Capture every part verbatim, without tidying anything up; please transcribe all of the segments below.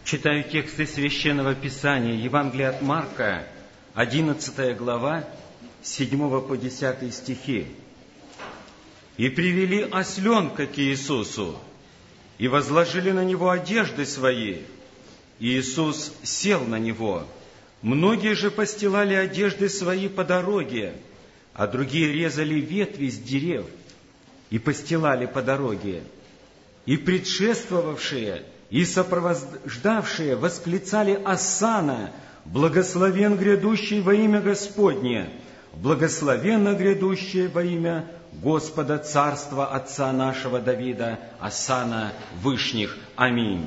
Читаю тексты Священного Писания, Евангелие от Марка, одиннадцатая глава, с седьмого по десятый стихи. «И привели осленка к Иисусу, и возложили на него одежды свои. И Иисус сел на него. Многие же постилали одежды свои по дороге, а другие резали ветви с дерев и постилали по дороге. И предшествовавшие и сопровождавшие восклицали осанна, благословен грядущий во имя Господне, благословенно грядущее во имя Господа царства Отца нашего Давида, осанна вышних. Аминь».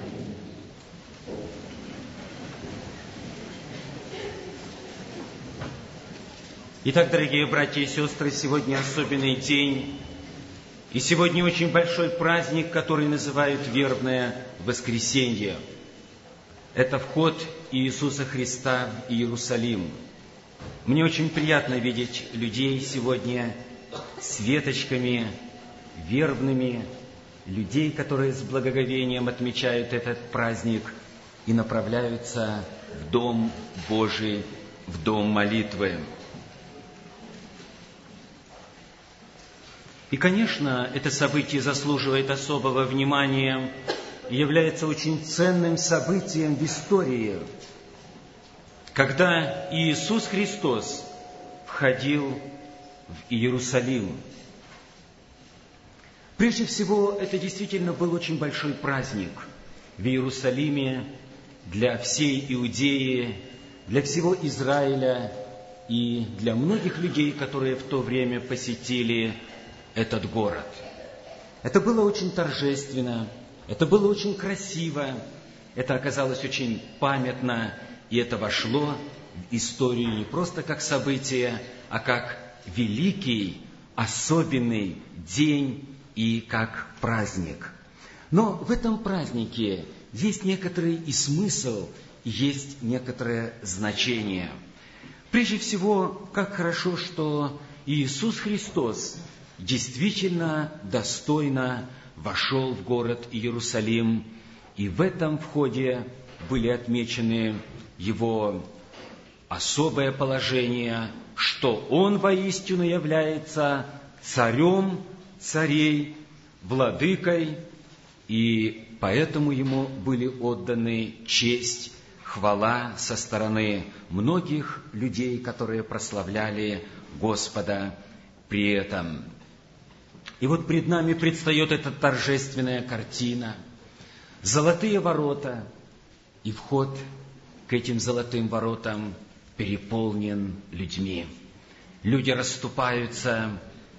Итак, дорогие братья и сестры, сегодня особенный день, и сегодня очень большой праздник, который называют Вербное воскресенье. Это вход Иисуса Христа в Иерусалим. Мне очень приятно видеть людей сегодня с веточками вербными, людей, которые с благоговением отмечают этот праздник и направляются в Дом Божий, в Дом молитвы. И, конечно, это событие заслуживает особого внимания и является очень ценным событием в истории, когда Иисус Христос входил в Иерусалим. Прежде всего, это действительно был очень большой праздник в Иерусалиме для всей Иудеи, для всего Израиля и для многих людей, которые в то время посетили этот город. Это было очень торжественно, это было очень красиво, это оказалось очень памятно, и это вошло в историю не просто как событие, а как великий, особенный день и как праздник. Но в этом празднике есть некоторый и смысл, и есть некоторое значение. Прежде всего, как хорошо, что Иисус Христос действительно достойно вошел в город Иерусалим, и в этом входе были отмечены его особое положение, что он воистину является царем царей, владыкой, и поэтому ему были отданы честь, хвала со стороны многих людей, которые прославляли Господа при этом. И вот пред нами предстает эта торжественная картина. Золотые ворота, и вход к этим золотым воротам переполнен людьми. Люди расступаются,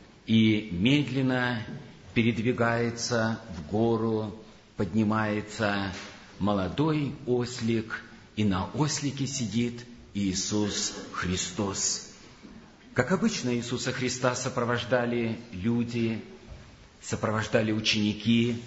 и медленно передвигается в гору, поднимается молодой ослик, и на ослике сидит Иисус Христос. Как обычно, Иисуса Христа сопровождали люди, сопровождали ученики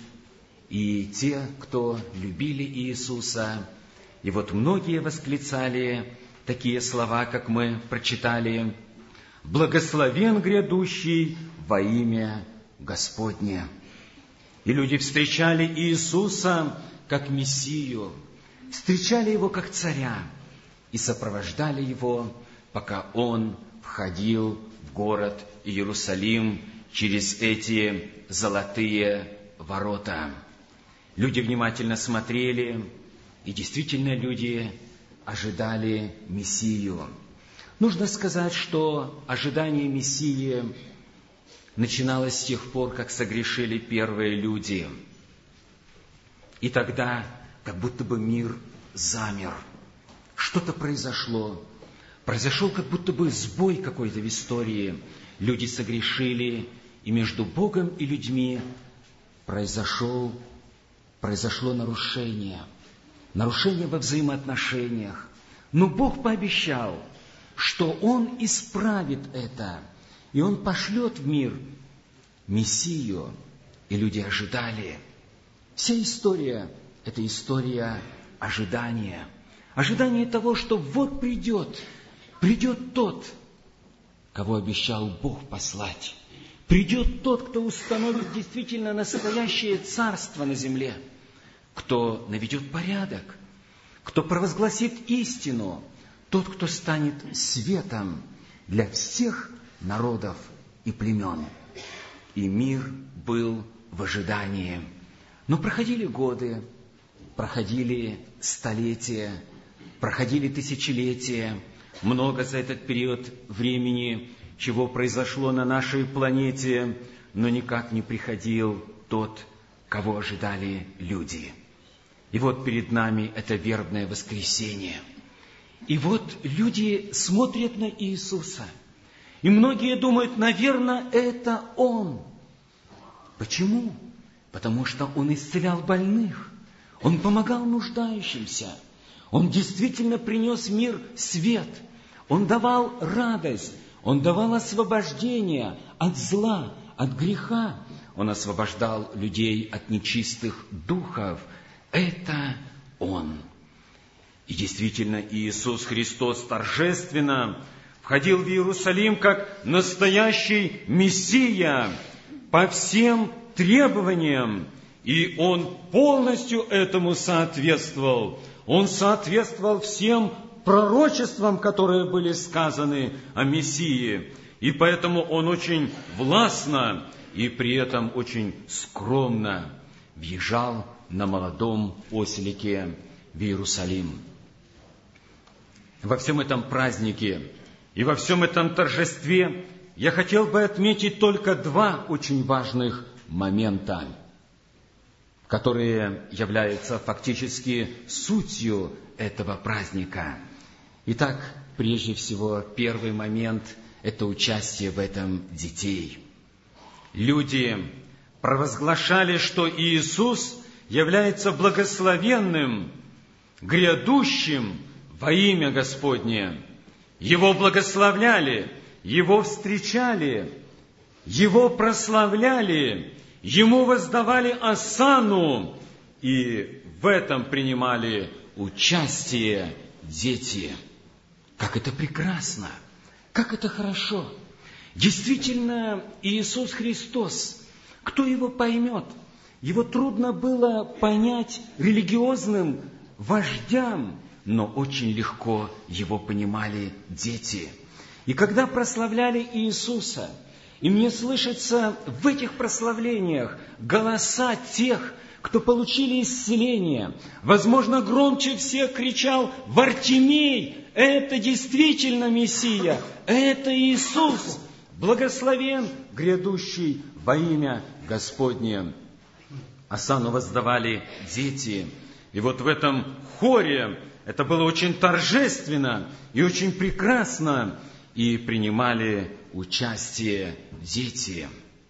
и те, кто любили Иисуса. И вот многие восклицали такие слова, как мы прочитали: «Благословен грядущий во имя Господне». И люди встречали Иисуса как Мессию, встречали Его как царя и сопровождали Его, пока Он входил в город Иерусалим через эти золотые ворота. Люди внимательно смотрели, и действительно люди ожидали Мессию. Нужно сказать, что ожидание Мессии начиналось с тех пор, как согрешили первые люди. И тогда как будто бы мир замер. Что-то произошло. Произошел как будто бы сбой какой-то в истории. Люди согрешили, и между Богом и людьми произошел, произошло нарушение. Нарушение во взаимоотношениях. Но Бог пообещал, что Он исправит это, и Он пошлет в мир Мессию. И люди ожидали. Вся история – это история ожидания. Ожидание того, что вот придет, придет тот, кого обещал Бог послать. Придет тот, кто установит действительно настоящее царство на земле. кто наведет порядок, кто провозгласит истину, тот, кто станет светом для всех народов и племен. И мир был в ожидании. Но проходили годы, проходили столетия, проходили тысячелетия, много за этот период времени, чего произошло на нашей планете, но никак не приходил тот, кого ожидали люди. И вот перед нами это вербное воскресенье. И вот люди смотрят на Иисуса, и многие думают, наверное, это Он. Почему? Потому что Он исцелял больных, Он помогал нуждающимся, Он действительно принес в мир свет, Он давал радость, Он давал освобождение от зла, от греха, Он освобождал людей от нечистых духов. Это Он. И действительно, Иисус Христос торжественно входил в Иерусалим как настоящий Мессия по всем требованиям, и Он полностью этому соответствовал. Он соответствовал всем пророчествам, которые были сказаны о Мессии, и поэтому Он очень властно и при этом очень скромно въезжал на молодом ослике в Иерусалим. Во всем этом празднике и во всем этом торжестве я хотел бы отметить только два очень важных момента, которые являются фактически сутью этого праздника. Итак, прежде всего, первый момент – это участие в этом детей. Люди провозглашали, что Иисус является благословенным, грядущим во имя Господне. Его благословляли, Его встречали, Его прославляли, Ему воздавали осану, и в этом принимали участие дети. Как это прекрасно! Как это хорошо! Действительно, Иисус Христос, кто Его поймет? Его трудно было понять религиозным вождям, но очень легко Его понимали дети. И когда прославляли Иисуса, и мне слышатся в этих прославлениях голоса тех, кто получили исцеление, возможно, громче всех кричал «Вартимей! Это действительно Мессия! Это Иисус! Благословен грядущий во имя Господне!» Осану воздавали дети. И вот в этом хоре это было очень торжественно и очень прекрасно, и принимали участие дети.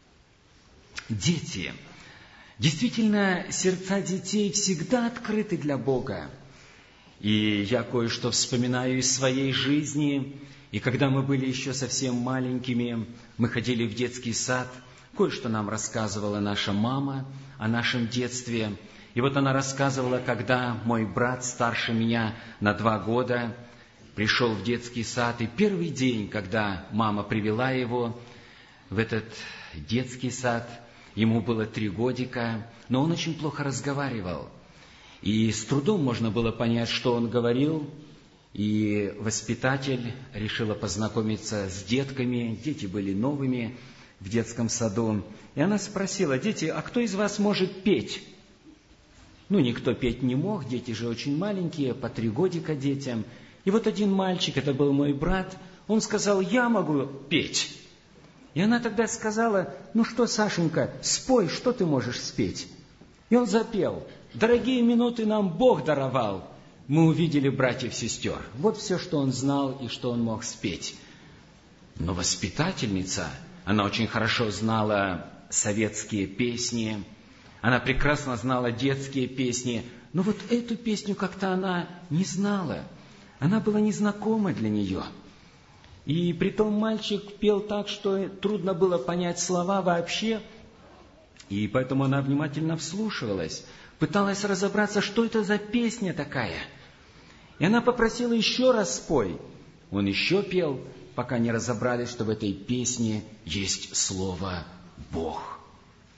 Дети. Действительно, сердца детей всегда открыты для Бога. И я кое-что вспоминаю из своей жизни. И когда мы были еще совсем маленькими, мы ходили в детский сад, кое-что нам рассказывала наша мама о нашем детстве. И вот она рассказывала, когда мой брат старше меня на два года пришел в детский сад, и первый день, когда мама привела его в этот детский сад, ему было три годика, но он очень плохо разговаривал. И с трудом можно было понять, что он говорил, и воспитатель решила познакомиться с детками, дети были новыми в детском саду, и она спросила: «Дети, а кто из вас может петь?» Ну, никто петь не мог, дети же очень маленькие, по три годика детям. И вот один мальчик, это был мой брат, он сказал: «Я могу петь». И она тогда сказала: «Ну что, Сашенька, спой, что ты можешь спеть?» И он запел. Дорогие минуты нам Бог даровал. Мы увидели братьев-сестер. Вот все, что он знал и что он мог спеть. Но воспитательница, она очень хорошо знала советские песни, она прекрасно знала детские песни, но вот эту песню как-то она не знала. Она была незнакома для нее. И притом мальчик пел так, что трудно было понять слова вообще. И поэтому она внимательно вслушивалась, пыталась разобраться, что это за песня такая. И она попросила: еще раз спой. Он еще пел, пока не разобрались, что в этой песне есть слово «Бог».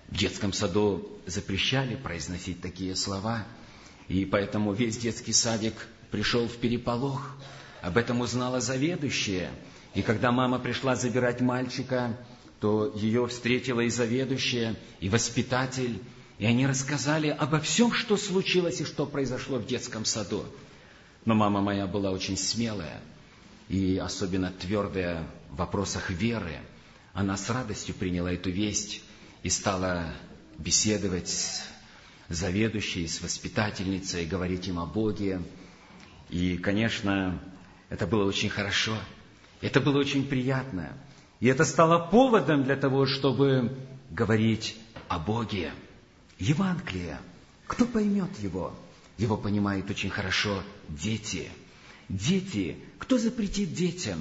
В детском саду запрещали произносить такие слова, и поэтому весь детский садик пришел в переполох. Об этом узнала заведующая. И когда мама пришла забирать мальчика, то ее встретила и заведующая, и воспитатель, и они рассказали обо всем, что случилось и что произошло в детском саду. Но мама моя была очень смелая и особенно твердая в вопросах веры. Она с радостью приняла эту весть и стала беседовать с заведующей, с воспитательницей, говорить им о Боге. И, конечно, это было очень хорошо, это было очень приятно. И это стало поводом для того, чтобы говорить о Боге. Евангелие. Кто поймет его? Его понимают очень хорошо дети. Дети. Кто запретит детям?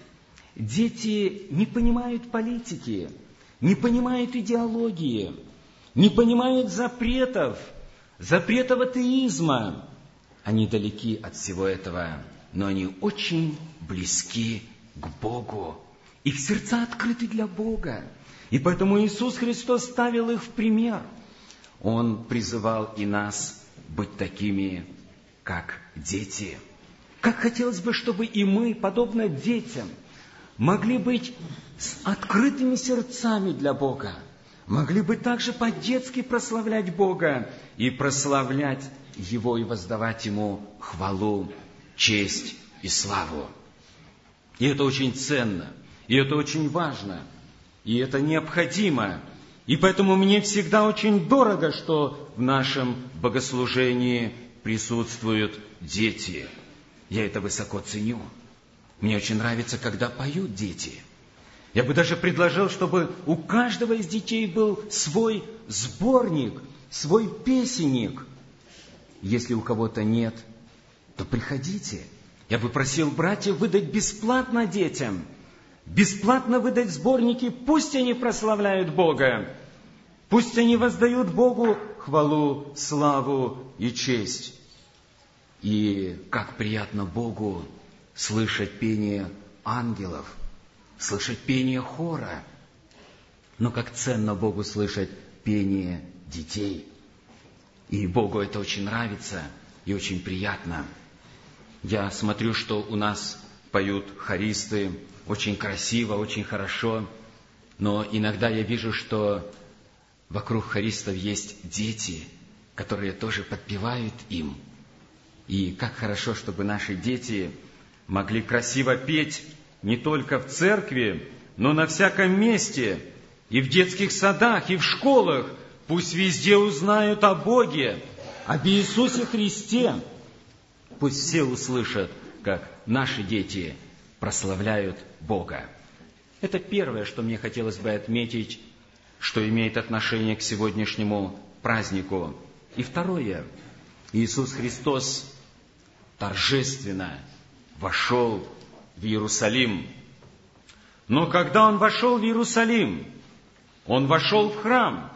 Дети не понимают политики, не понимают идеологии, не понимают запретов, запретов атеизма. Они далеки от всего этого, но они очень близки к Богу. Их сердца открыты для Бога. И поэтому Иисус Христос ставил их в пример. Он призывал и нас быть такими, как дети. Как хотелось бы, чтобы и мы, подобно детям, могли быть с открытыми сердцами для Бога, могли бы также по-детски прославлять Бога и прославлять Его и воздавать Ему хвалу, честь и славу. И это очень ценно, и это очень важно, и это необходимо. И поэтому мне всегда очень дорого, что в нашем богослужении присутствуют дети. Я это высоко ценю. Мне очень нравится, когда поют дети. Я бы даже предложил, чтобы у каждого из детей был свой сборник, свой песенник. Если у кого-то нет, то приходите. Я бы просил братьев выдать бесплатно детям, бесплатно выдать сборники, пусть они прославляют Бога, пусть они воздают Богу хвалу, славу и честь. И как приятно Богу слышать пение ангелов, слышать пение хора. Но как ценно Богу слышать пение детей. И Богу это очень нравится и очень приятно. Я смотрю, что у нас поют хористы очень красиво, очень хорошо, но иногда я вижу, что вокруг хористов есть дети, которые тоже подпевают им. И как хорошо, чтобы наши дети могли красиво петь не только в церкви, но на всяком месте, и в детских садах, и в школах. Пусть везде узнают о Боге, об Иисусе Христе. Пусть все услышат, как наши дети прославляют Бога. Это первое, что мне хотелось бы отметить, что имеет отношение к сегодняшнему празднику. И второе. Иисус Христос торжественно вошел в Иерусалим. Но когда Он вошел в Иерусалим, Он вошел в храм.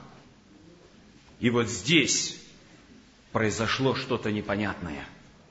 И вот здесь произошло что-то непонятное.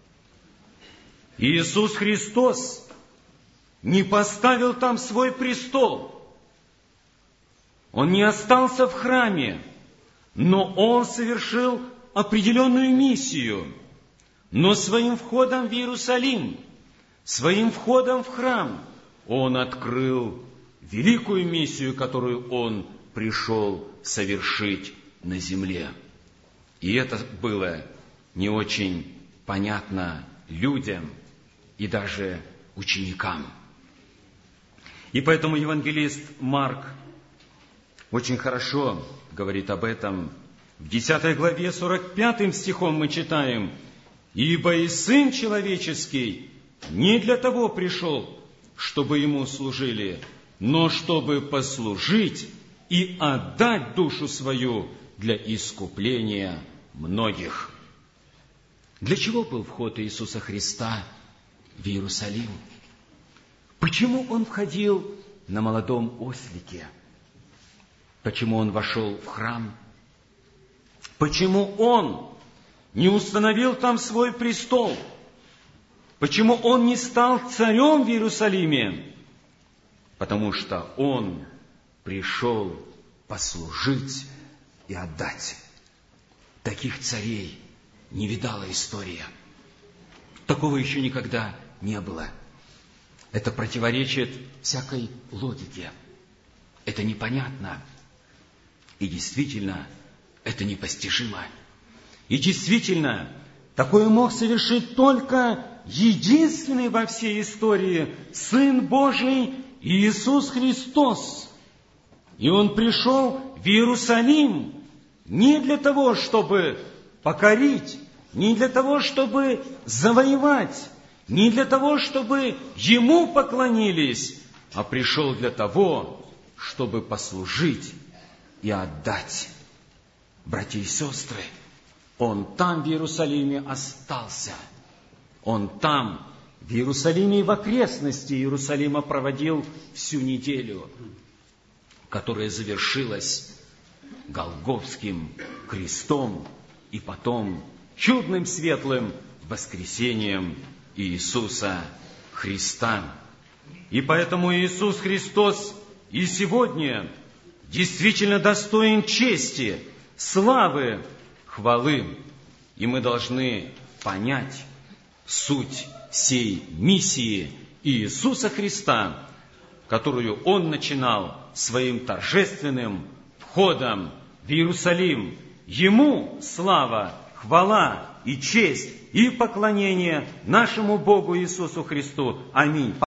Иисус Христос не поставил там свой престол. Он не остался в храме, но Он совершил определенную миссию. Но своим входом в Иерусалим, своим входом в храм, Он открыл великую миссию, которую Он пришел совершить на земле. И это было не очень понятно людям и даже ученикам. И поэтому евангелист Марк очень хорошо говорит об этом. В десятой главе сорок пятым стихом мы читаем: «Ибо и Сын Человеческий не для того пришел, чтобы Ему служили, но чтобы послужить и отдать душу свою для искупления многих». Для чего был вход Иисуса Христа в Иерусалим? Почему Он входил на молодом ослике? Почему Он вошел в храм? Почему Он не установил там свой престол? Почему Он не стал царем в Иерусалиме? Потому что Он пришел послужить и отдать. Таких царей не видала история. Такого еще никогда не было. Это противоречит всякой логике. Это непонятно. И действительно, это непостижимо. И действительно, такое мог совершить только единственный во всей истории Сын Божий Иисус Христос. И Он пришел в Иерусалим не для того, чтобы покорить, не для того, чтобы завоевать, не для того, чтобы Ему поклонились, а пришел для того, чтобы послужить и отдать. Братья и сестры, Он там, в Иерусалиме, остался. Он там, в Иерусалиме и в окрестности Иерусалима проводил всю неделю, которая завершилась Голгофским крестом и потом чудным светлым воскресением Иисуса Христа. И поэтому Иисус Христос и сегодня действительно достоин чести, славы, хвалы. И мы должны понять суть всей миссии Иисуса Христа, которую Он начинал своим торжественным входом в Иерусалим. Ему слава, хвала и честь и поклонение нашему Богу Иисусу Христу. Аминь.